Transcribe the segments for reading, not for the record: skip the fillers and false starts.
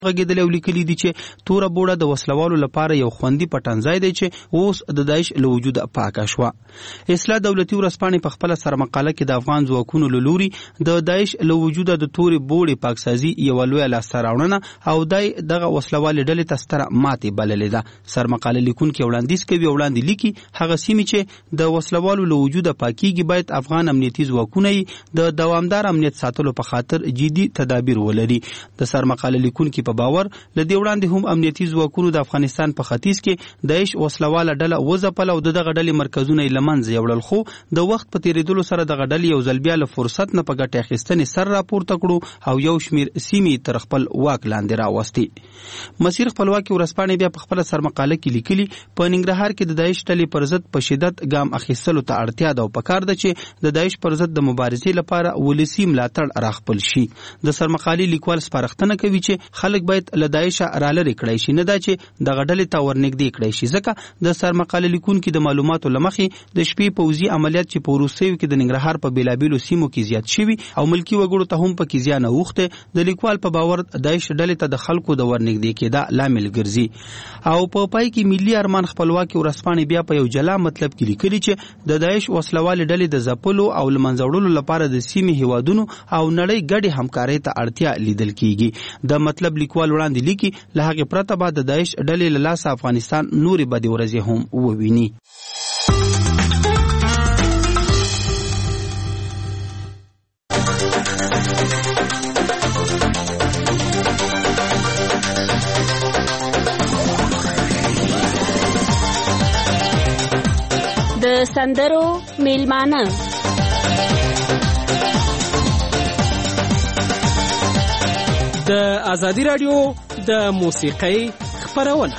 غږیدل او لیکلي دي چې توره بوړه د وسلوالو لپاره یو خوندي پټنځای دی چې اوس د داعش له وجوده پاکه شوه. اصلاح دولتي ورځپاڼې په خپله سرمقاله کې د افغان ځواکونو له لوري د داعش له وجوده د تورې بوړې پاکسازي یوه لویه لاسته راوړنه او دای دغه وسلوالې ډلې ته ستره ماتې بللې ده. سرمقاله لیکونکي وړاندیز کوي او وړاندې لیکي هغه سیمې چې د وسلوالو له وجوده پاکیږي باید افغان امنیتي ځواکونه د دوامدار امنیت ساتلو په خاطر جدي تدابیر ولري. د سرمقاله لیکونکي په باور لدی وړاندې هم امنیتي ځواکونو د افغانستان په ختیځ کې داعش وسلواله ډله وځپله او دغه ډلې مرکزونه یې له منځه یوړل، خو د وخت په تېرېدلو سره دغه ډلې یو ځل بیا له فرصت نه په ګټې اخیستنې سر راپورته کړو او یو شمېر سیمې تر خپل واک لاندې راوستې. مسیر خپلواکي ورځپاڼې بیا په خپله سرمقاله کې لیکلي په ننګرهار کې د داعش ډلې پر ضد په شدت ګام اخیستلو ته اړتیا ده او پکار ده چې د داعش پر ضد د مبارزې لپاره ولسي ملاتړ راخپل شي. د سرمقالې لیکوال سپارښتنه کوي چې خلک باید له داعش رالرې کړی شي، نه دا چې دغه ډلې ته ورنږدې کړی شي، ځکه د سرمقاله لیکونکي د معلوماتو له مخې د شپې پوځي عملیات چې په وروستیو کې د ننګرهار په بېلابېلو سیمو کې زیات شوي او ملکي وګړو ته هم پکې زیان اوښتی، د لیکوال په باور داعش ډلې ته د خلکو د ورنږدې کېدا لامل ګرځي. او په پای کې ملي ارمان خپلواکي ورځپاڼې بیا په یو جلا مطلب کې لیکلي چې د داعش وسلوالې ډلې د ځپلو او له منځه وړلو لپاره د سیمې هیوادونو او نړۍ ګډې همکارۍ ته اړتیا لیدل کېږي. د مطلب لیکوال وړاندې لیکي له هغې پرته به د داعش ډلې له لاسه افغانستان نورې بدې ورځې هم وویني. د سندرو میلمانه د ازادي راډیو د موسیقۍ خپرونه.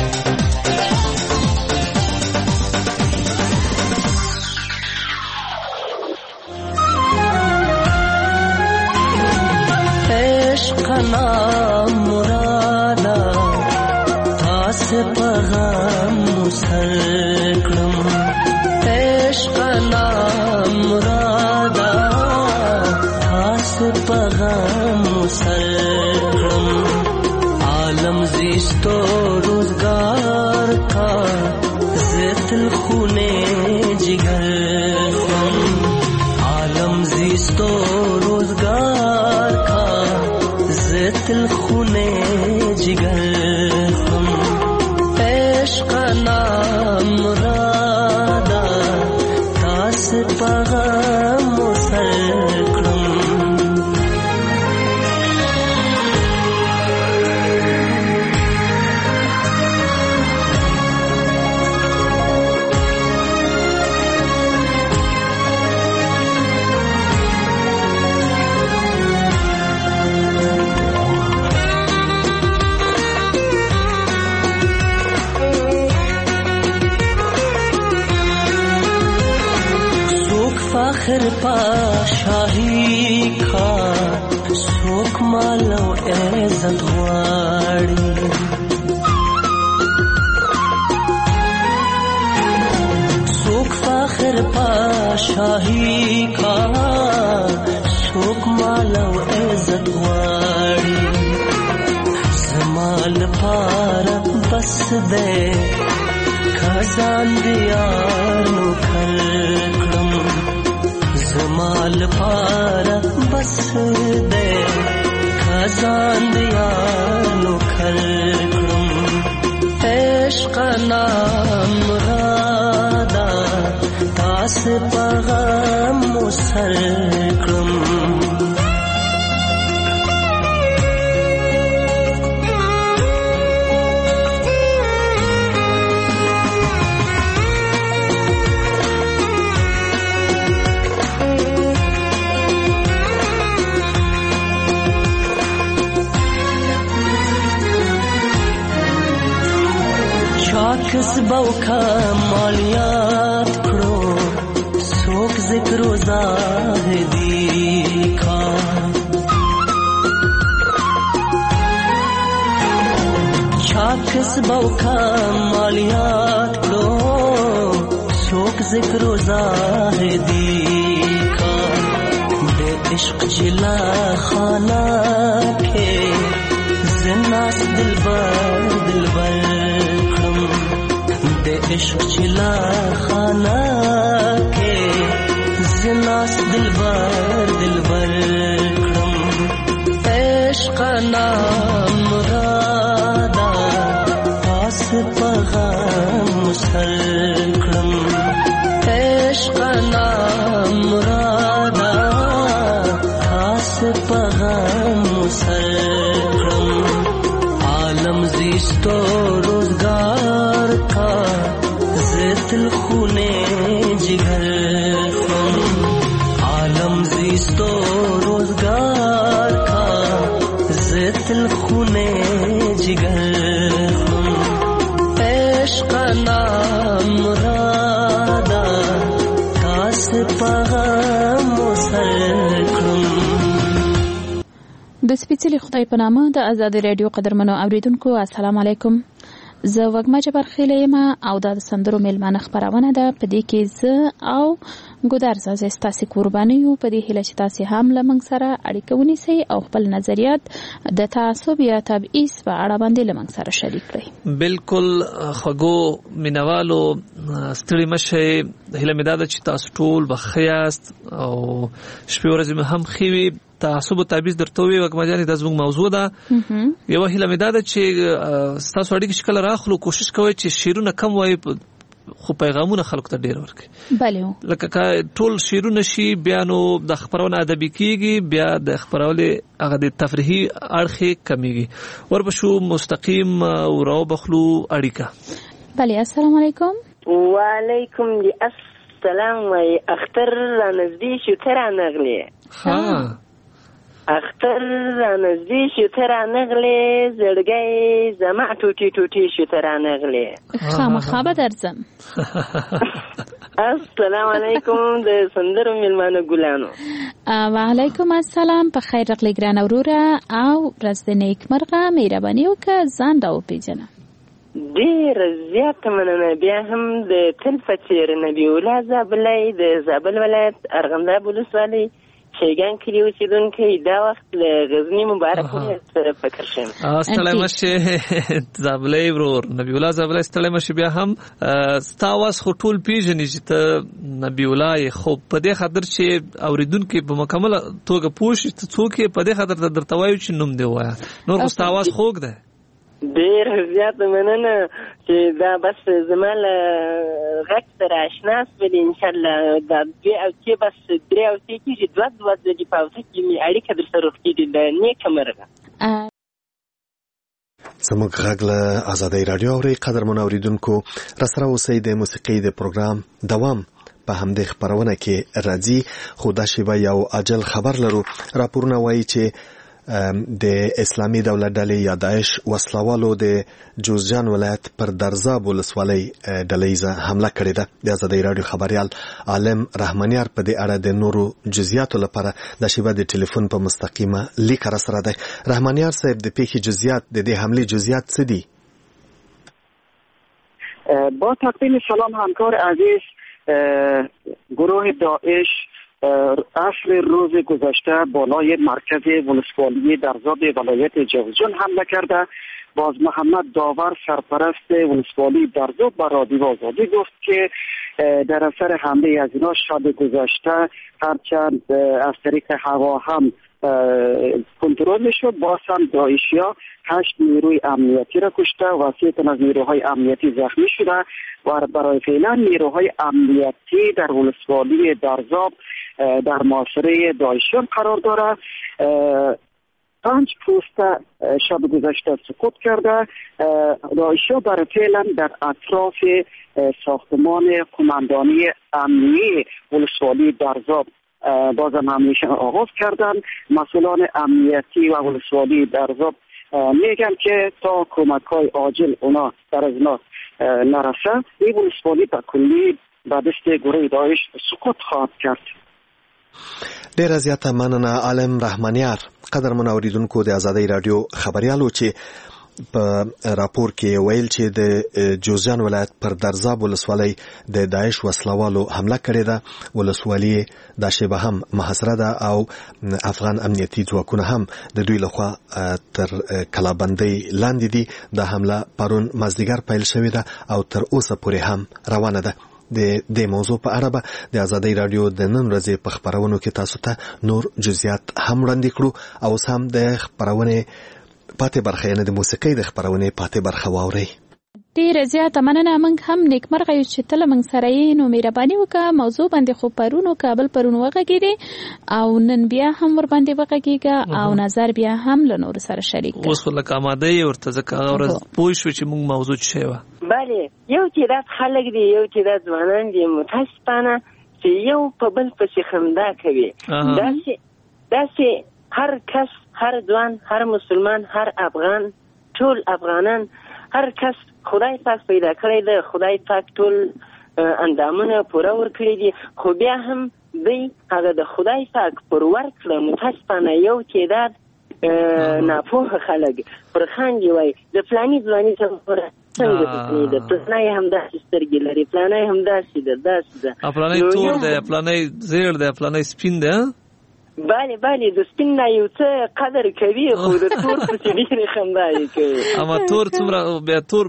عشقنا مرادا تاس پیغام مسر کړم، عشقنا مرادا تاس پیغام مسر عالم زیستو روزگار کا زیتل خونے جگر عالم زیستو روزگار کا زیتل خونے جگر عشق نام مرادا تاس پیغام مسر کړم. فخر پاشاہی کا سوک مالو عزت غواړي، سوک فخر پاشاہی کا سوک مالو عزت غواړي، زمال پار بس دے خزان دیانو کړم، زمال پارا بس دے خزان دیانو کړم، عشق نام مرادا تاس پیغام مسر کړم. کسبو کا مالیات کړو څوک ذکر و زاهدی کا، چا کسبو کا مالیات کړو څوک ذکر و زاهدی کا، د عشق جلا خانہ کې زناس دلبر دلبر کړم د عشق چلا خانه کې زناس دلبر دلبر کړم عشق نام مرادا پاس پیغام مسل کړم عشق نام مرادا پاس پیغام مسل زیستو روزگار کا زیتل خونے جگر خم عالم زیستو روزگار کا زیتل خونے جگر خم عشق نام مرادا تاس پیغام مسل کړم. د سپیڅلي خدای په نامه د آزادي رادیو قدرمنو اوریدونکو السلام علیکم. زه وګما جبر خیله یم او د سندرو میلمانه خبرونه ده. په دې کې زه او ګودار زازه ستاسو قرباني یو. په دې هیله چې تاسو هم لمنګ سره اړیکه ونیسئ او خپل نظریات د تعصب یا تبعیض په اړه باندې لمنګ سره شریک کړئ. بالکل خوګو مینوالو ستړي مشه هیله مې ده چې تاسو ټول بخیاست او شپې ورځې هم خوي. تعصب او تبعیض درته وي وګما جانې د زموږ موضوع ده. یو هیله مې ده چې تاسو اړیکې شکل راخلو کوشش کوئ چې شیرونه کم وایي خو پیغامونه خلکو ته ډیر ورکړي. بله لکه ټول شیرونه شي بیا نو د خبرونه ادبي کیږي بیا د خبرولې هغه د تفریحي اړخ کمیږي. وربشو مستقیم او راو بخلو اړیکه. بله السلام علیکم. وعلیکم السلام. وای اختر را نزدې شو تر نغلی. ها اختر را نزدې شو تر نغلی زړګي زما ټوټي ټوټي شو تر نغلی. خامخا به درځم. السلام علیکم د سندرو میلمانه ګلانو. وعلیکم السلام. په خیر راغلی ګران اوروره او ورځ د نیکمرغه مهرباني وکړه ځان دا وپېژنه. ډېر زیات مننه. بیا هم د تل فچیر نبی الله زابلای د زابل ولایت ارغنداب ولسوالۍ شیګان کلی اوسیدونکی دا وخت له غزنی مبارک سره فکر شم. ستړی مشه زابلای ورور نبی الله زابلای ستړی مشه. بیا هم ستاواس خټول پیژنې چې ته نبی الله خو په دې خاطر چې اوریدونکو په مکمل توګه پوښتنه ته څوک په دې خاطر درته وایو چې نوم دی وایا نور خو ستاواس خوګ ده. ډېر زیات مننه چې دا بس زما له غږ سره آشنا شولې. انشاءالله دا دوی او چې بس درې او چې کېږي دوه ځلې په اوسه کې مې اړیکه در سره وکړي د نیکه مرغه. زموږ غږ له آزادۍ راډیو اوري. قدرمن اوریدونکو راسره اوسئ. د موسیقۍ د پروګرام دوام په همدې خبرونه کې راځي. خو دا شیبه یو عاجل خبر لرو. راپورونه وایي چې د اسلامي دولت ډلې یا داعش وسلوالو د جوزجان ولایت پر درزاب ولسوالۍ ډلهیزه حمله کړې ده. د آزادۍ راډیو خبريال عالم رحمانیار په دې اړه د نورو جزئیاتو لپاره د شیبه د ټلیفون په مستقیمه لیک را سره ده. رحمانیار صاحب د پیښې جزئیات د دې حمله جزئیات څه دي؟ با تقدیم سلام همکار عزیز، گروه داعش عصر روز گذشته بالای مرکز ولسوالی درزاب ولایت جوزجان حمله کرده. باز محمد داور سرپرست ولسوالی درزاب به رادیو آزادی گفت که در اثر حمله از اینا شب گذشته هرچند از طریق هوا هم کنترل شد، باز هم داعشیا 8 نیروی امنیتی را کشته و 3 از نیروهای امنیتی زخمی شده و برای فعلا نیروهای امنیتی در ولسوالی درزاب در محاصره داعشیان قرار داره. 5 پوست شب گذشته سقوط کرده. داعشیا برای فعلا در اطراف ساختمان قماندانی امنیتی ولسوالی درزاب بازم حملهشان آغاز کردن. مسئولان امنیتی و ولسوالی درزاب میگن که تا کمک‌های عاجل اونا در از اونا نرسه این ولسوالی به کلی به دست گروه داعش سقوط خواهد کرد. ډیره زیاته مننه عالم رحمانیار. قدرمن اوریدونکو د آزادۍ رادیو خبريالو چې په راپور کې ویل چې د جوزجان ولایت پر درزاب ولسوالۍ د داعش وسلوالو حمله کړې ده. ولسوالي دا شیبه هم محاصره ده او افغان امنیتي ځواکونه هم د دوی لخوا تر کلابندۍ لاندې دي. دا حمله پرون مازدیګر پیل شوې ده او تر اوسه پورې هم روانه ده. د موضوع په اړه به د آزادۍ رادیو د نن ورځې په خبرونو کې تاسو ته نور جزئیات هم وړاندې کړو او اوس هم د خبرونې پاتې برخه یعنې د موسیقۍ د خبرونې پاتې برخه واورئ. ډیره زیاته مننه. موږ هم نیکمرغه یو چې تل موږ سره یې، نو مهرباني وکړه موضوع باندې خو پرونو کابل پرون وغږېدې او نن بیا هم ور باندې وغږېږه او نظر بیا هم له نور سره شریک ده. اوس لکه آماده یې ورته ځکه هغه ورځ پوه شو چې موږ موضوع څه شی وه. بله یو تعداد خلک دي، یو تعداد ځوانان دي متاسفانه چې یو په بل پسې خندا کوي. داسې هر کس، هر ځوان، هر مسلمان، هر افغان، ټول افغانان، هر کس خدای پاک پیدا کړی دی، خدای پاک ټول اندامونه پوره ورکړي دي، خو بیا هم دوی هغه د خدای پاک پر ورکړه متاسفانه یو تعداد ناپوهه خلک پر خاندي وایي د فلاني ځواني څنګه څنګه د پلانای هم داسې سترګې لري، پلانای هم داسې ده، داسې ده، پلانای تور ده، پلانای زیړ ده، پلانای سپین ده. بله د سپین نه یو څه قدر کوي خو د تور پسې ډېرې خندايي کوي. اما تور څومره بیا تور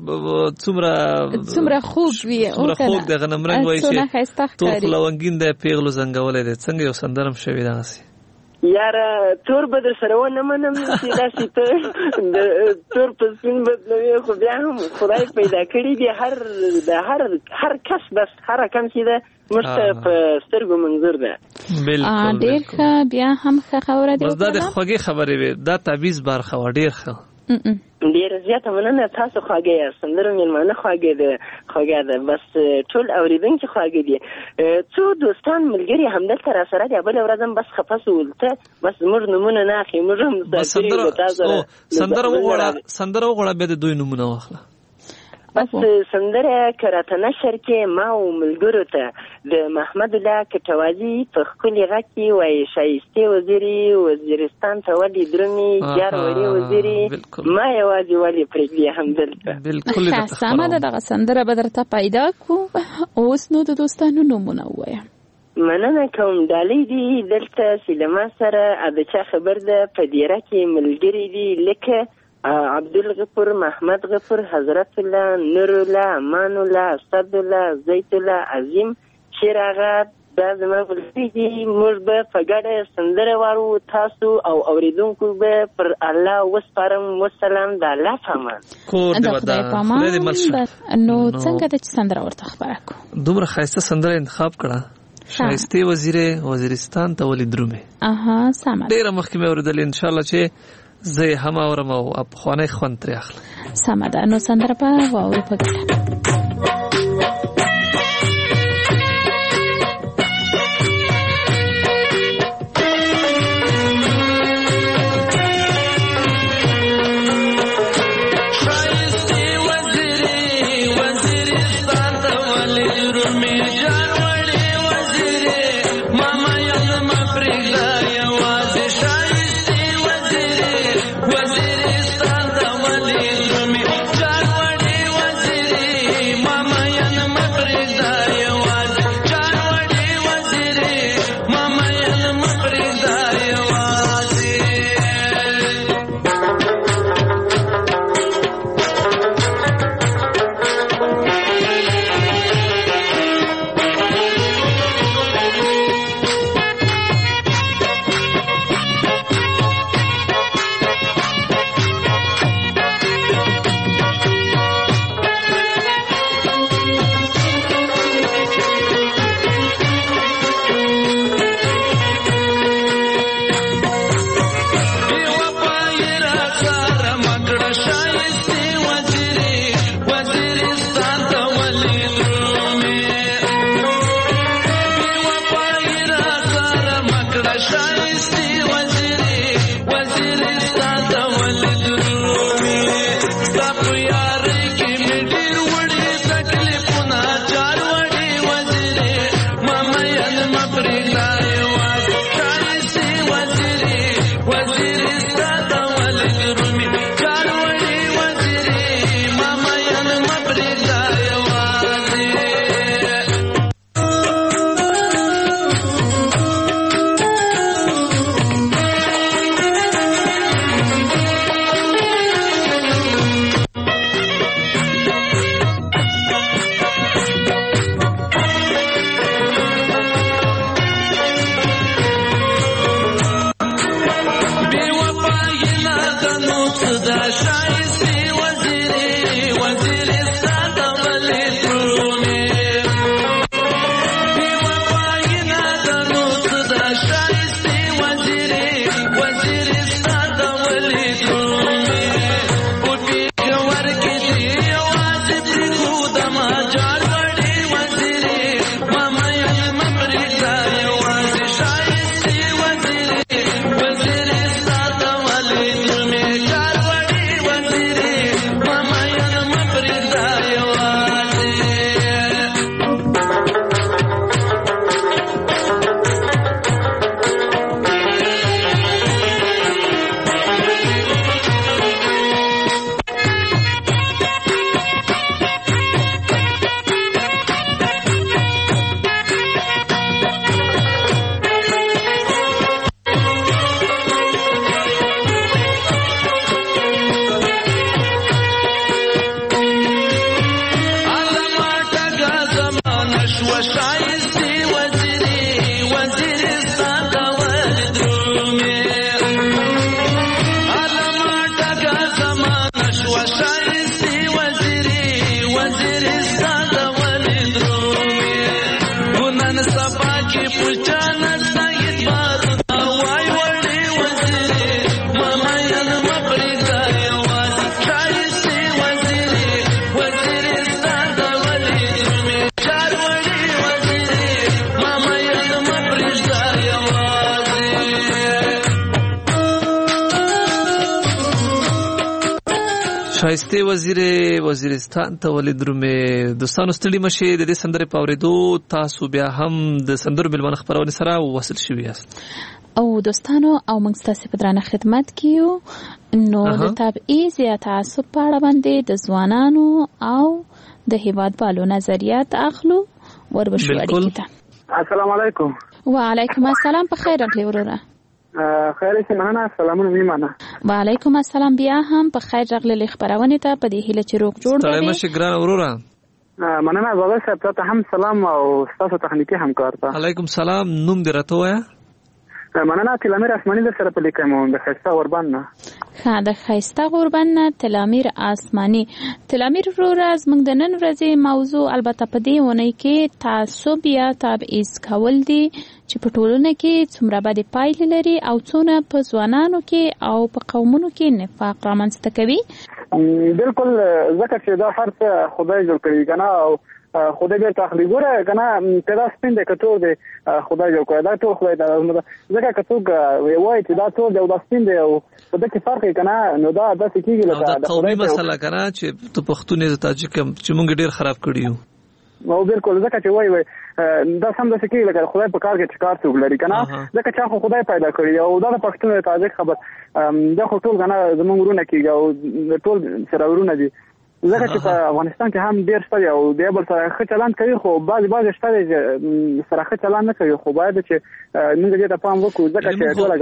څومره خوب وي، څومره خوب د غنم رنګ وایي چې تور خو لونګین دی پیغلو زنګولی دی. څنګه یو سندره هم شوې دغسې یاره تور به در سره ونه منم چې داسې ته د تور په سپین بدلوي، خو بیا هم خدای پیدا کړي دي هر کس، بس هر کم چې ده موږ ته په سترګو منظور ده. بالکل ډېر ښه. بیا هم ښه خبره ده. بس دا د خوږې خبرې وې، دا تعویض برخه وه ډېر ښه. ډېره زیاته مننه. تاسو خواږه یاست، سندرو مېلمانه خواږه ده، بس ټول اورېدونکي خواږه دي. څو دوستان ملګري همدلته را سره دي، بله ورځ هم بس خفه سول ته بس زموږ نومونه نه اخلي، موږ هم سندره وغواړه بیا د دوی نومونه واخله. بس سندره کراته نشر کې ما او ملګرو ته د محمد الله کټوازي په ښکلي غږ کې وایي شایستې وزیري وزیرستان ته ولې درومي جار وړې وزیري ما یوازې ولې پرېږدي همدلته. بالکل سمه ده. دغه سندره به درته پیدا کړو. اوس نو د دوستانو نومونه ووایه. مننه کوم. ډالۍ دي دلته چې له ما سره د چا خبر ده په دیره کې ملګري دي لکه عبدالغفور، محمد غفور، حضرت الله، نور الله، امان الله، اسد الله، زیت الله، عظیم، شیر آغا، دا زما ملګري دي. موږ به په ګډه سندره وارو، تاسو او اوریدونکو به پر الله وسپارم. والسلام د الله پامان. د خدای پامان. نو څنګه د سندره ورته خبره کو؟ دومره ښایسته سندره انتخاب کړه، شایستې وزیرې وزیرستان ته ولې درومې. سمه. ډېره مخکې مې اورېدلې، انشاءالله چې زه یې هم اورم او پخوانی خوند ترې اخلم. سمه ده. نو سندره به واورو په ګډه. شایسته وزیرستان ته ولې درومې دوستانو ستړي مشه د دې سندرې په اورېدو تاسو بیا هم د سندرو ملمنه خبرونه سره وصل شوي یاست او دوستانو او موږ تاسو په درانه خدمت کیو نو د تبعیض یا تعصب په اړه باندې د ځوانانو او د هیوادوالو نظریات اخلو وربشو اړیکې ته. السلام علیکم. وعلیکم السلام. په خیر راغلی وروره. خیر سي مننه. سلامونه میمنه. وعلیکم السلام. بیا هم په خیر راغلی خبرونه ته په دې هیله چې روغ جوړ وي. ستړي مشه ګران وروره. مننه بابا صاحب ته هم سلام او تاسو تخنیکی همکار ته. علیکم سلام. نوم دې راته وایا؟ مننه تلامیر اسماني در سره په لیکم د خسته غربان نه. ها د خسته غربان نه تلامیر اسماني. تلامیر وروره زموږ د نن ورځې موضوع البته په دې ونی کې تعصب یا تبعیض کول دي چې په ټولنه کې څومره بدې پایلې لري او څونه په ځوانانو کې او په قومونو کې نفاق رامنځته کوي. بالکل ځکه چې دا هر څه خدای جوړ کړی کنه او خدای دې تخلیق ګوره کنه کدا سپین دې کتو دې خدای جوړ کړی دا ټول خدای دا ځکه کتو وایي چې دا ټول دې دا سپین دې او په دې کې فرق کنه نو دا د سکیږي لکه دا قومي مسله کنه چې ته پښتون نه تاجک چې مونږ ډیر خراب کړیو او بالکل ځکه چې وایي دا سم د سکیږي لکه خدای په کار کې کار څوک لري کنه ځکه چې خدای پیدا کړی او دا د پښتون تاجک خبر دا خو ټول کنه زمونږ ورونه کېږي او ټول سره ورونه دي ځکه چې په افغانستان کې هم ډېر شته او د بل سره ښه چلند کوي خو بعض شته چې سره ښه چلند نه کوي خو باید چې موږ دې ته پام وکړو ځکه چې ټول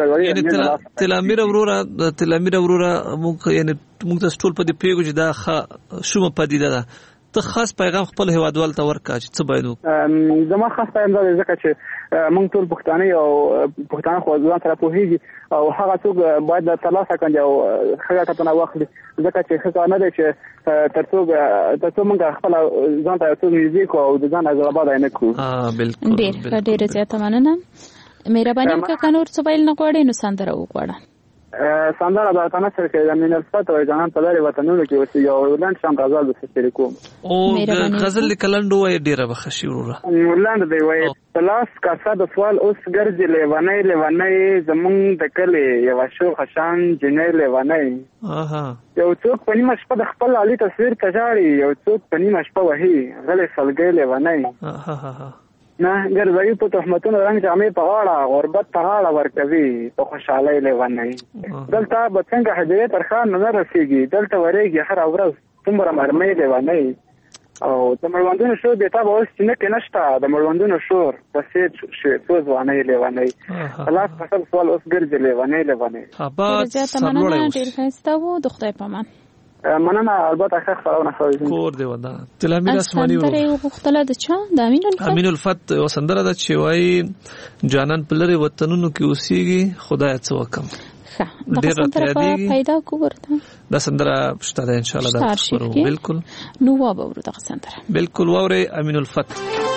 غوړي تلامیر وروره موږ یعنی موږ تاسو ټول په دې پیګو چې دا شومه پدیده ده ته خاص پیغام خپل هیوادوال ته ورکا چې څه باید وکړو. زما خاص پیغام دا دی ځکه چې موږ ټول پښتانه او پښتانه خو ځان سره پوهیږي او هغه څوک باید د ترلاسه کړي او ښه ګټه واخلي ځکه چې ښه کار نه دی چې ترڅو موږ خپل ځان ته څو میوزیک او د ځان ازراباد نه کړو. بالکل ډېر زیاته مننه. مهرباني وکړه که نور څه ویل نه غواړې نو سندره وغواړه. سندره د وطن سره کې د مینل صفات او جنان په لارې وطنونو کې اوسېږي او لاند شام غزل د سپېری کوم او غزل لیکلند وای ډیره بخښي وروره لاند دی وای پلاس کاسا د سوال اوس ګرځي لیوانې زمونږ د کلې یو شو خشان جنې لیوانې یو څوک په نیمه شپه د خپل علي تصویر کجاړي یو څوک په نیمه شپه وهي غلې سلګې لیوانې نه ګرځي په تهمتونو رنگ جامې په غاړه غربت په غاړه ورکوي په خوشحالۍ لیوانې دلته به څنګه هدیه تر خان نه رسیږي دلته ورېږي هر ورځ څومره مرمۍ لیوانې او د مړوندونو شور بیتا به اوس چې نه نشته د مړوندونو شور پسې څو ځوانۍ لیوانۍ خلاص فصل سوال اوس ګرځي لیوانې آباد سرلوړی ډېر ښایسته و د خدای په امان. مننه البته ښه خبرونه کوي کور دی ودا تلامیر اسماني سندره وختله د چا د امین الفت او سندره د چوي جانان پلری وطنونو کې اوسېږي خدای څه وکم ښه دا سندره پیدا کو ورته دا سندره شته ان شاء الله دا خبرو بالکل نو و به ورته سندره بالکل وره امین الفت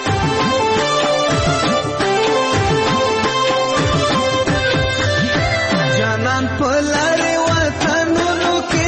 جانان پلری وطنونو کې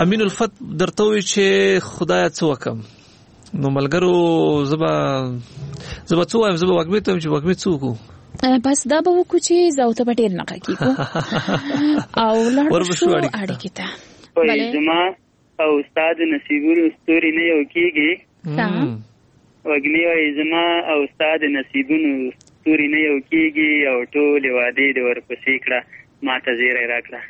امین الفت درته وی چې خدای څه وکم نو ملګرو زبا څه وایم زبا وګمې ته چې وګمې څه وکړو بس دا به وکړو چې زاوته به ډېر نه کېږو او لاړ شو اړیکې ته زما او استاد نصیبونو ستوري نه یو کېږي وګمې وایي زما او استاد نصیبونو ستوري نه یو کېږي او ټولې وعدې د ورپسې کړه ما ته زیری راکړه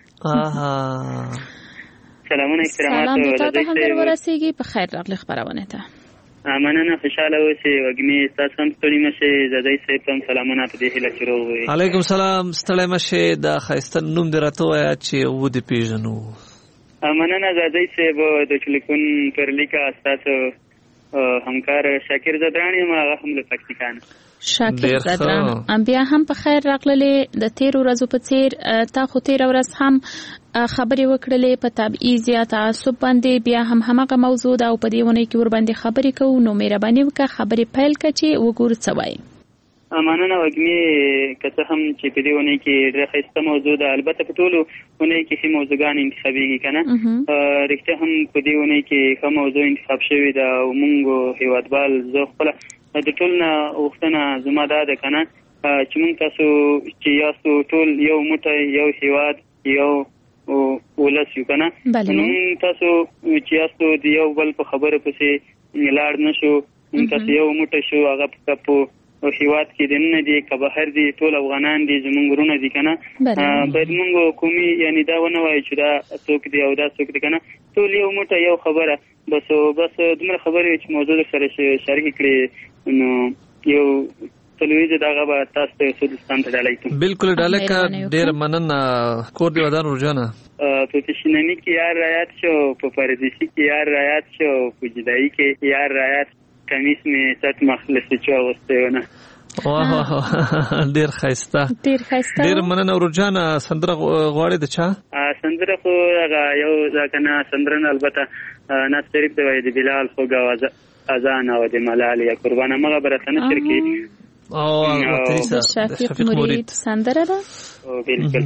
سلامونه احترامات سلام ته هم در ورسیږي په خیر راغلی خبرونه ته مننه خوشاله اوسئ وګمې تاسو هم ستړي مشئ زدی صاحب ته سلامونه په دې هیله چې روغ وئ علیکم سلام ستړی مشئ دا ښایسته نوم دې راته ووایه چې ودې پېژنو مننه زدی صاحب د ټلیفون پر لیکه ستاسو همکار شاکر زدران یم هغه هم له پکتیکا نه شاکر زدران بیا هم په خیر راغللې د تیرو ورځو په څیر تا خو تیره ورځ هم خبرې وکړلې په تبعیض یا تعصب باندې بیا هم همغه موضوع ده او په دې ونې کې ور باندې خبرې کوو نو مهرباني وکړه خبرې پیل کړه چې وګورو څه وایي مننه وګمې که څه هم چې په دې ونې کې ډېره ښایسته موضوع ده البته په ټولو ونې کې ښې موضوعګان انتخابېږي که نه رښتیا هم په دې ونې کې ښه موضوع انتخاب شوې ده او موږ هېوادوال زه خپله د ټول نه غوښتنه زما دا ده که نه چې موږ تاسو چې یاستو ټول یو موټی یو هېواد یو ولس یو که نه نو موږ تاسو چې یاستو د یو بل په خبره پسې لاړ نه شو موږ تاسو یو موټی شو هغه په هېواد کې دننه دي که بهر دي ټول افغانان دي زموږ ورونه دي که نه باید موږ قومي یعنې دا ونه وایو چې دا څوک دی او دا څوک دی که نه ټول یو موټی یو خبره بس دومره خبرې چې موضوع سره شریکې کړې نو یو تلویزه دغه به تاسو ته سودستان ته ډالۍ کوم بالکل ډالۍ کا ډېر مننه کور دی ودان روزانه په پېشنني کې یار رایات شو په پردیسي کې یار رایات شو په جدایي کې یار رایات کمیس مې سټ مخلص چې واغوستی ونه ډېر ښایسته ډېر مننه روزانه سندره غواړې د چا سندره خو هغه یو دا که نه سندره نه البته ناز شریف ته وایي د بلال خوږ اذان او د ملال یا قربانه مغه به راته نشر کړي د شفیق مرید سندره ده بالکل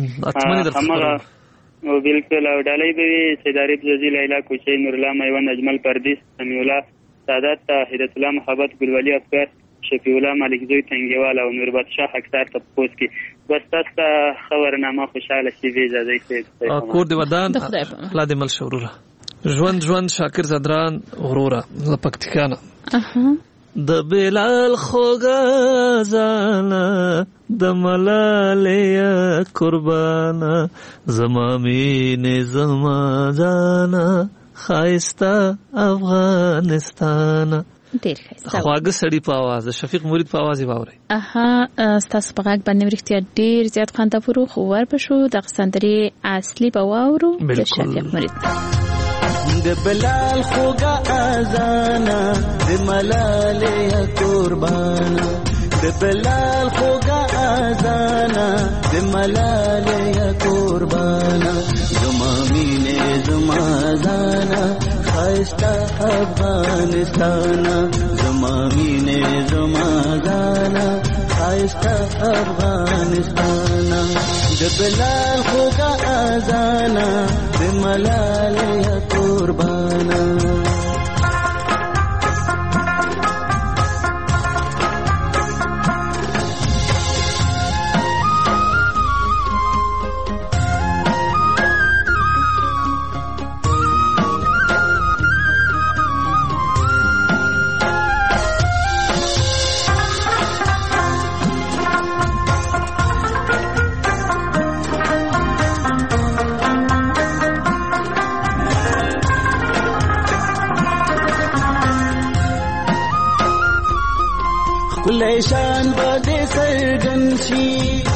بالکل او ډالۍ به وي سید عارف زوزي لیلا کوچی نورالله میوند اجمل پردیس سمیع الله سعادت هدایت الله محبت ګلولي افکار شفیع الله ملک زوی تنګیوال او نوربت شاه اکثر ته پوس کی بس تاسو خبرنامه خوشاله شي وی اجازه ته کور دی ودان الله دې مل شوروره ژوند شاکر زدران غروره پکتیکانا د بلال خوګه زانا د ملالیا قربانا زما مینه زما جانا خایسته افغانستان ډیر ښایسته خواږه سړی په आवाज د شفیق مرید په आवाज واوري تاسو په غږ باندې ورختیا ډیر زیات خوندور خو ورپښو د سندرې اصلي په واورو د شفیق مرید د بلال خوګه اذانا د ملالیا قربانا د بلال خوګه اذانا د ملالیا قربانا زما مینه زما زانا خایسته افغانستان زما مینه زما زانا خایسته افغانستان د بلال خوګه اذانا د ملالیا قربانا شان بده سرګن شي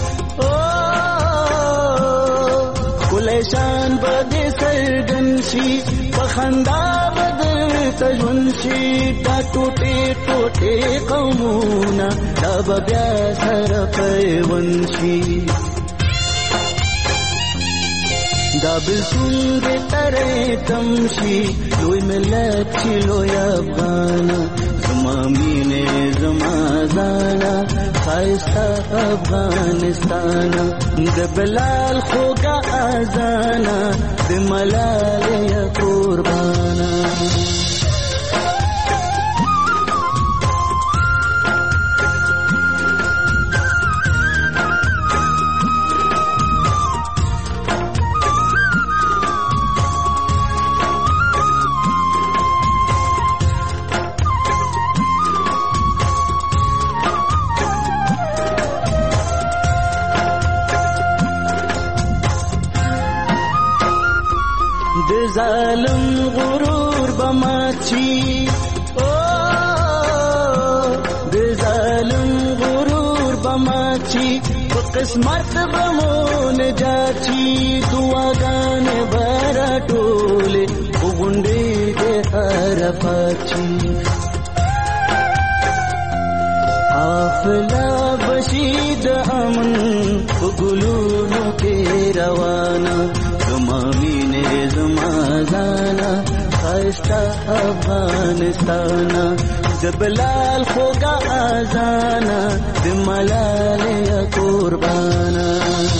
کله شان بده سرګن شي پخندا بدر تجون شي دا ټوټه ټوټه قومونه دا بیا سره پیون شي دا بالکل دې ترې تم شي لوی ملت چې لوی افغان زما مینې زما ځانا خایسته افغانستان د بلال خوږه اذانا د ملالۍ قربانا ظالم غرور بماچی د ظالم غرور بماچی په قسمت بمون جاچی دعاګانې برا ټولې وګونډې د عرفاچی افلا بشید امن وګلونو کې روانه زما مینې زما ځانا خایسته افغانستان د بلال خوږه اذانا د ملالۍ قربانا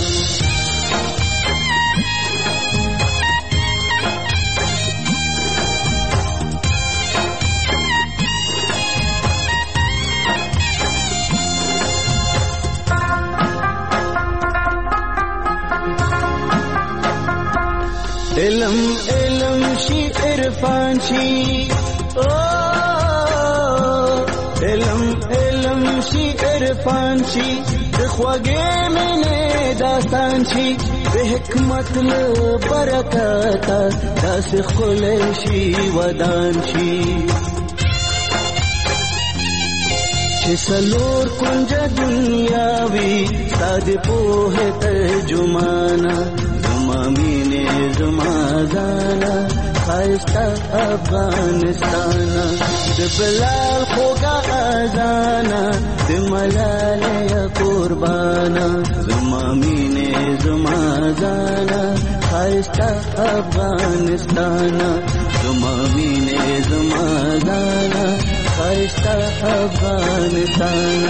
علم علم شي عرفان شي علم علم شي عرفان شي د خوږې مینې داستان شي د حکمت له برکته داسې ښکلی شي ودان شي چې څلور کونجه دنیا وي ستا د پوهې ترجمانه زما مینې زما ځانا خایسته افغانستان د بلال خوږه اذانا د ملالۍ قربانا زما مینې زما ځانا خایسته افغانستان زما مینې زما ځانا خایسته افغانستان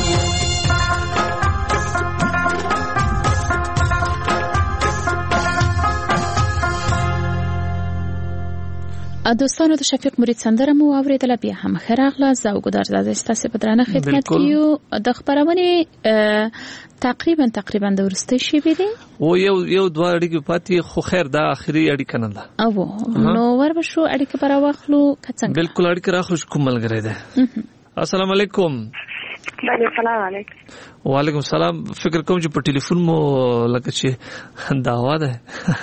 دوستانو د شفیق مرید سندره مو اوریدله بیا هم ښه راغلاست زه او ګودرزاده ستاسې په درانه خدمت کې یو د خپرونې تقریبا د وروستۍ شیبې دي او یو دوه اړیکې پاتې خو خیر دا اخري اړیکه نه ده او نو وربشو اړیکه پر واخلو کڅنګ بالکل اړیکه راخلو کوم ملګری ده السلام علیکم السلام علیکم وعلیکم السلام فکر کوم چې په ټلیفون مو لکه چې داوا ده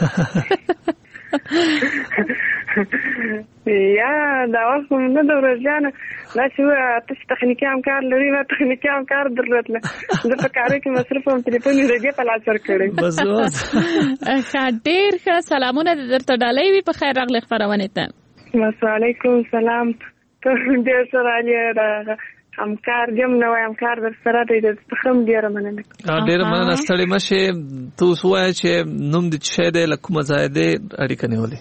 یا دا کوم نه د ورځانه دا چې تاسو تخنیکی همکار لري ما تخنیکی همکار درلودل زه په کار کې مصرف هم ټلیفون دې په لاس ور کړی بس ډېر ښه سلامونه درته ډالۍ وي په خیر راغلی خپرونې ته وعلیکم السلام ډېر سره همکار جام نو همکار در سره دی د خم ډیره مننه ستړي مشه تو سوای چې نوم د شه د لکومه زاده اړیکه نیولې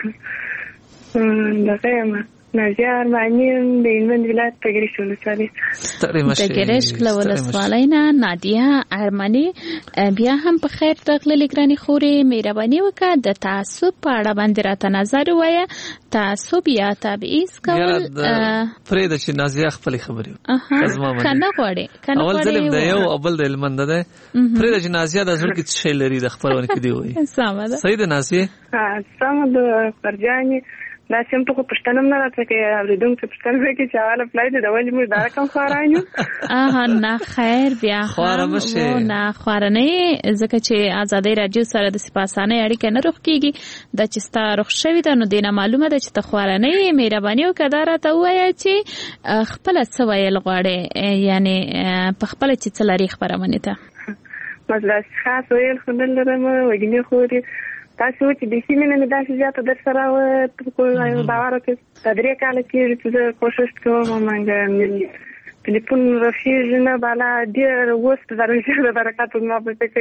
دغه ما نجار معنی د ایمن ولایت تګریش ولسوالۍ تګریش ولسوالۍ نه نادیه ارمنی بیا هم په خیر راغلې ګرانی خوري مهرباني وکړه د تعصب په اړه باندې راته نظر وایه تعصب یا تبعیض کول فرید چې نازیه خپل خبرې کنه غواړي اول ظلم دی یو اول د علمند ده فرید چې نازیه د ځل کې څه لري د خبرونه کې دی وایي صحیح ده نازیه سم د پرجاني دا سم په پښتنم نه راځي چې اوریدونکو پښتنه کې چې حواله پلای دی د ولې موږ دا کوم خورانیو نه خیر بیا نه خورانه ځکه چې آزادۍ رادیو سره د سپاسانه اړیکه نه روغ کیږي د چې ستا روغ شوی ده نو دینه معلومه ده چې ته خورانه مهرباني وکړه راته وایي چې خپل څه ویل غواړي یعنی په خپل چې څه لري خبرونه ته مزه خاص ویل خو نه لرم وګینه خوري تاسو چې د سیمې نه داسې زیاته در سره کوم باور کې تدریه کاله کې چې کوشش کوم مونږه ټلیفون راشي نه بالا ډیر وست درځي د برکات ما په فکر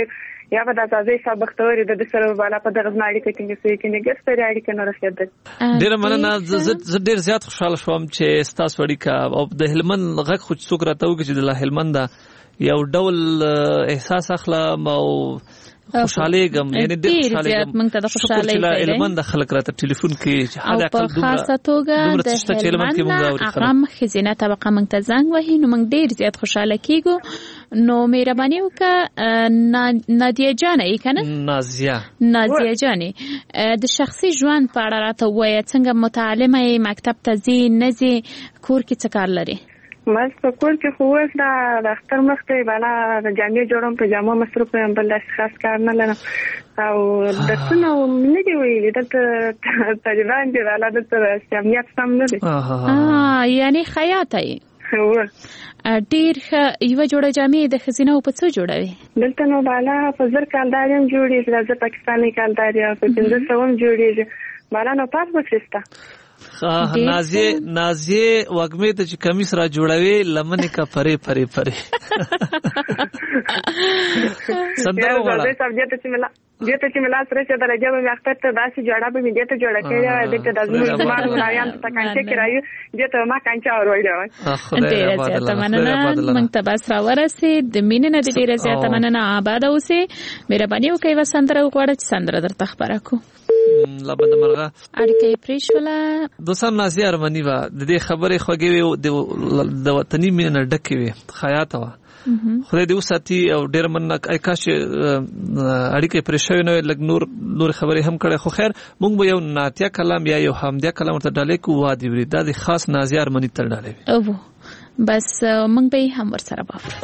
یا به د ازادۍ صاحب بختوري د سره بالا په دغه اړیکه کې کې نه ګرځي اړیکه نه رسیدل. ډیر مننه. زه ډیر زیات خوشاله شوم چې تاسو اړیکه او د هلمند غږ خو څوک راته وږي چې د هلمند یو ډول احساس اخلم او خوشاله غم، یعنی ډیر خوشاله غم. موږ ته د خوشاله ای هلمند خلک راته ټلیفون کې حدا په خاصه توګه د هلمند اقام خزینه طبقه موږ ته زنګ وهي نو موږ ډیر زیات خوشاله کیږو. نو مهرباني وکړه نادیه جان ای کنه نازیه جان د شخصي ژوند په اړه راته وایي څنګه متعلمه ای، مکتب ته ځي نه ځي، کور کې څه کار لري؟ مس په کور کې خو اوس د اختر مخته بالا د جامع جوړم په جامو مصروف یم، بل خاص کار نه لرم او د څنو نه دی ویلي دلته طالبان دی بالا د امنیت سم نه دی. یعنی خیاطه ای ډیر یو جوړه جامې د خزینه په څه جوړوي؟ دلته نو بالا په زر کالداریم جوړیږي، د پاکستاني کالداري او په 1500 جوړیږي بالا نو پاس وکړستا. نازیه وګمې ته چې کمیس را جوړوي لمنې کا پرې سندره وړه دته چې ملا سره چې درجه به اختر ته داسې جوړه به دې ته جوړه کړې دته د زموږ مارو رايان ته کانچه کړایو دته ما کانچه اورولې ډیره زیاته مننه. موږ ته بس را ورسې د مینې نه ډیره زیاته مننه. آباد اوسه مهرباني وکړئ و سندره وغواړئ چې سندره درته خبره کو. لابد مرغه اړیکې پریشوله دوستان. نازیه ارمنی و د دې خبرې خوږې وي د وطني مینه ډکې وي، خیاطه و خدای دې وساتي او ډېر مننه. کاش اړیکې پریشوي نه لګ نور خبرې هم کړې، خو خیر موږ به یو ناتیه کلام یا یو حمدیه کلام ورته ډالې کو وادي وری دا د خاص نازیه ارمنی تر ډالې او بس موږ به هم ورسره بافر.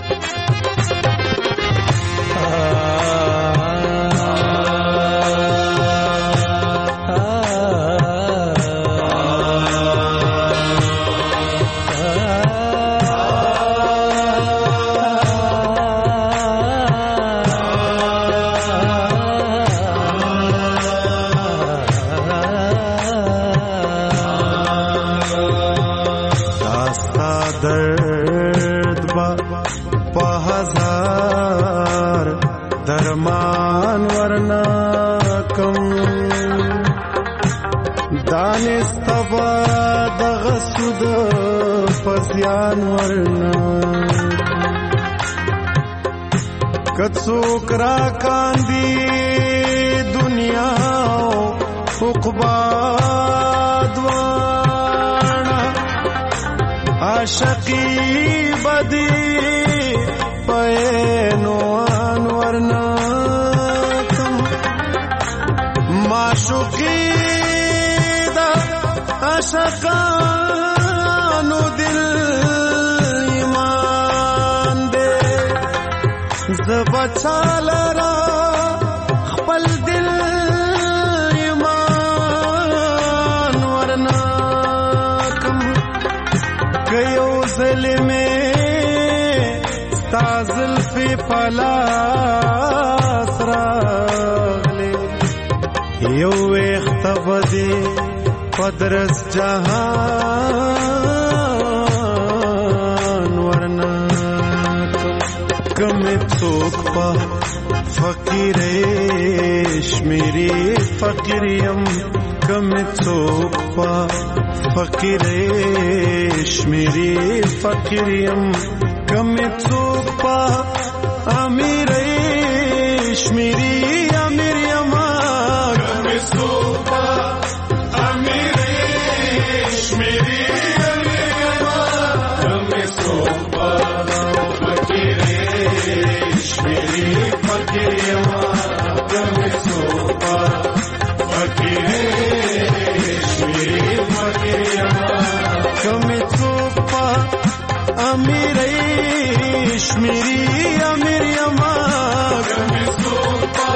کڅوک را کاندی دنیا عقبا دوانا عاشقی بدی پینو انورنا کم معشوقی دا عاشقانو دل ایمان دے زبچالرا خپل دل ایمان ورنا کم کيو ظلمه تازل فی پلاس راغلی یو اختبدی پدرس جهان ورنا کم څوک په فقیرش میری فقیریم کم څوک په فقیرش میری فقیریم کم څوک په امیرش میری امیریم کم څوک په امیرش میری امیریم کم څوک په فقیرش میری فقیریم کم څوک په فقیرش میری فقیریم کم څوک په امیرش میری امیریم کم څوک په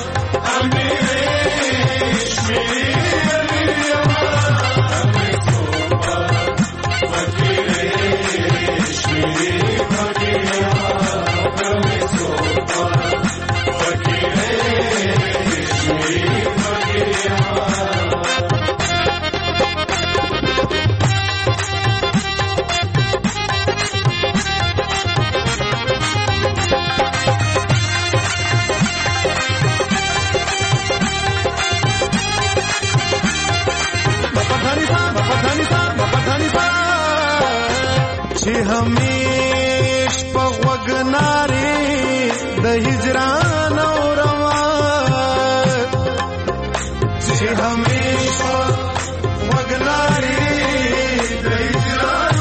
امیرش میری امیریم کم څوک په فقیرش میری فقیریم کم څوک په فقیرش میری فقیریم همیش په وګناري د هجران اورما چې همیش په وګناري د هجران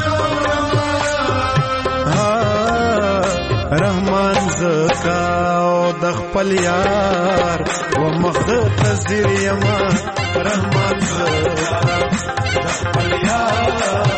اورما رحمان زکا او د خپل یار و مخ تصدیر یما رحمان زکا د خپل یار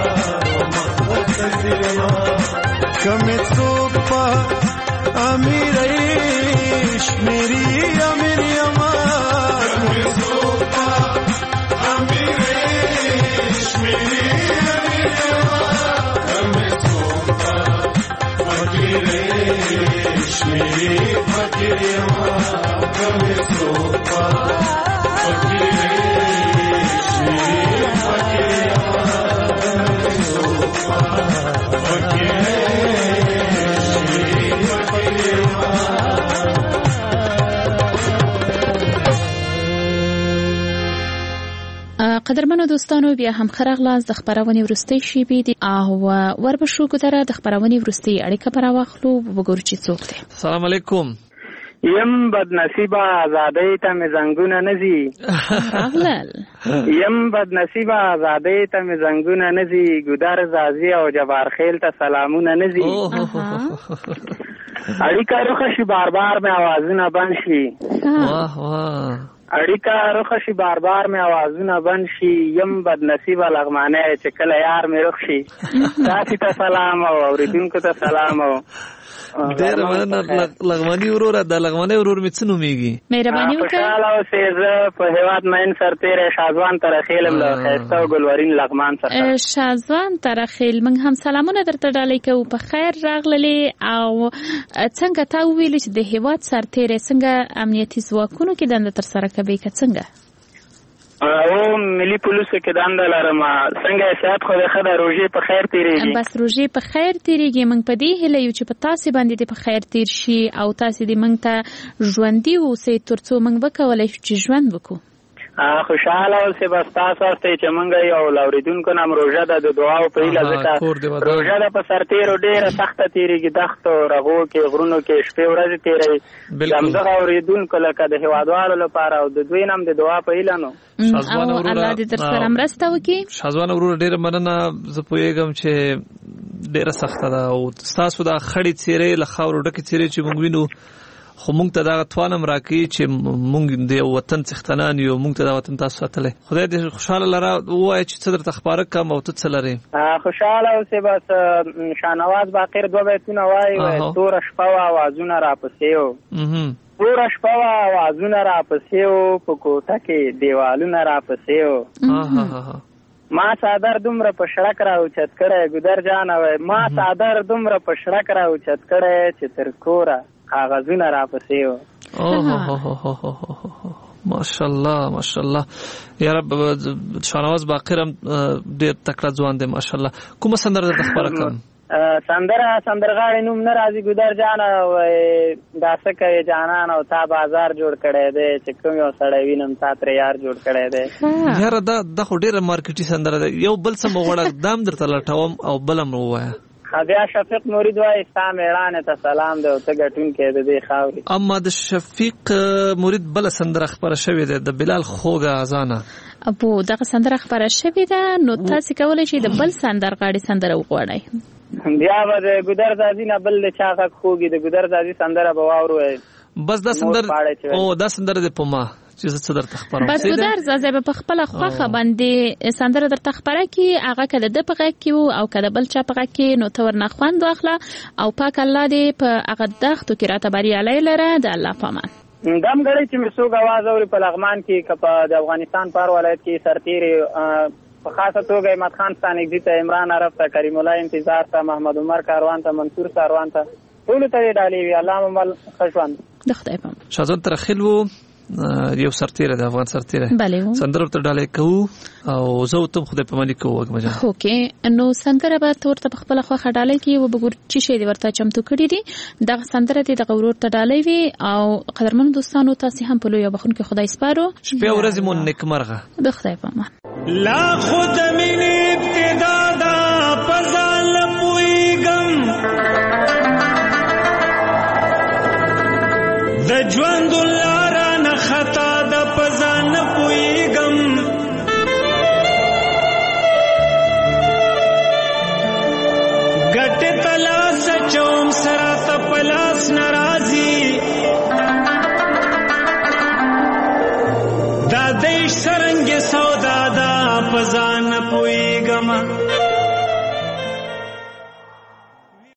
کمی څوک په امیر ایش میری امیر یما کمی څوک په امیر ایش میری امیر یما کمی څوک په فقیر ایش میری فقیر یما کمی څوک په فقیر ایش میری فقیر یما کمی څوک په قدرمنو دوستانو بیا هم خراغلاس د خبرونې ورستۍ شیبې دي او وربشو ګدره د خبرونې ورستۍ اړیکه پر واخلو وګورو چې څوک دی. السلام علیکم. یم بد نصیبه آزادۍ ته مې زنګونه نه ځي یم بد نصیبه آزادۍ ته مې زنګونه نه ځي ګودر زازي او جبار خیل ته سلامونه نه ځي اړیکه روخه شي بار بار مې اوازونه بند شي اړیکه روخه شي بار بار مې اوازونه بند شي یم بد نصیبه لغمانه چې کله یار مې روخ شي تاسو ته سلام او اوریدونکو ته سلام او ډېر مننه لغمانی ورور د لغمانی ورور مې څه نومېږي مهرباني وکړه خوشاله اوسې زه په هیواد مین سرتېری شازوان ترخیلم له ښایسته او ګلورین لغمان څخه شازوان ترخیل موږ هم سلامونه درته ډالۍ کوو په خیر راغللې او څنګه تا وویلې چې د هیواد سرتېری څنګه امنیتي ځواکونو کې دنده ترسره کوي که څنګه او ملي پولیسو کې دنده لرم څنګه صحت خو د خدای روژې په خیر تیریږي بس روژې په خیر تیریږي موږ په دې هیله یو چې په تاسې باندې دې په خیر تیر شي او تاسې دې موږ ته ژوندي اوسئ تر څو موږ وکولی شو چې ژوند وکړو خوشاله اوسئ بس تاسو واستئ چې موږ یو لاوریدونکو نام روژه ده د دعاو په هیله ځکه روژه ده په سرتېرو ډېره سخته تیریږي دښتو رغو کې غرونو کې شپې ورځې تیروي همدغه اورېدونکو لکه د هېوادوالو لپاره او د دوی نام د دعا په هیله نو او الله دې در سره مرسته وکړي. شازوان وروره ډېره مننه زه پوهېږم چې ډېره سخته ده او ستاسو دا خړې څېرې له خاورو ډکې څېرې چې موږ وینو خو موږ ته دغه توانم راکوي چې موږ د یو وطن څښتنان یو موږ ته دا وطن تاسو ساتلی خدای دې خوشحاله لره ووایه چې څه درته خپاره کړم او ته څه لرې خوشحاله اوسې بس شاهنواز باقر دوه بیتونه وایي توره شپه وه اوازونه راپسې و توره شپه وه اوازونه راپسې و په کوټه کې دیوالونه راپسې و ما صادر دومره په شړک راوچت کړی ګودر جانه وای ما صادر دومره په شړک راوچت کړی چې تر کوره کاغذونه راپسې و ماشاءالله ماشاءالله یا رب شاهنواز باقر هم ډېر تکړه ځوان دی ماشاءالله کومه سندره درته خپاره کړم سندرغاړي نوم نه راځي ګودر جانه وای دا څه کوې جانان او تا بازار جوړ کړی دی چې کوم یو سړی وینم تا ترې یار جوړ کړی دی یاره دا خو ډېره مارکیټي سندره ده یو بل څه مغوړه دام درته لټوم او بل هم ووایه بیا شفیق مرید وایي ستا میړانې ته سلام دی او ته ګټونکی د دې خاورې اما د شفیق مرید بله سندره خپره شوې ده د بلال خوږه اذانه ابو دغه سندره خپره شوې ده نو تاسې کولی شئ د بل سندرغاړي سندره وغواړئ بیا به د ګودر زازي نه بل د چا غږ خوږي د ګودر زازي سندره به واورو بس دا سندره د په ما چې زه څه درته خپروم بس ګودر زازي به په خپله خوښه باندې سندره درته خپره کړي هغه که د ده په غږ کې و او که د بل چا په غږ کې نو ته ورنه خوند واخله او پاک الله دې په هغه دښتو کې راته بریالی لره د الله په امان دم غړی چې مې څوک اواز اوري په لغمان کې که په د افغانستان په هر ولایت کې سرتېري په خاصه توګه احمد خان ستانکزي ته عمران عرب ته کریم الله انتظار ته محمد عمر کاروان ته منصور کاروان ته ټولو ته یې ډالۍ وي الله ممل ښه ژوند د خدای په امان شازوان ترخیل و یو سرتېری د افغان سرتېری سندره ورته ډالۍ کوو او زه او تم خدای پاماني کوو وږمه جان اوکې نو سندره به ته ورته په خپله خوښه ډالۍ کړي وبګور چې شی دې ورته چمتو کړي دي دغه سندره دې دغه ورور ته ډالۍ وي او قدرمنو دوستانو تاسې هم په لوی او بخښونکي خدای سپارو شپې او ورځې مو نیکمرغه د خدای په امان لا خود مینې ابتدا دا په ځان پوهېږم ژوند لاره نه خطا د پزان پویګم ګټه تلاس چوم سرا تپلاس ناراضي دا دیش سرنګ سودا دا پزان پویګم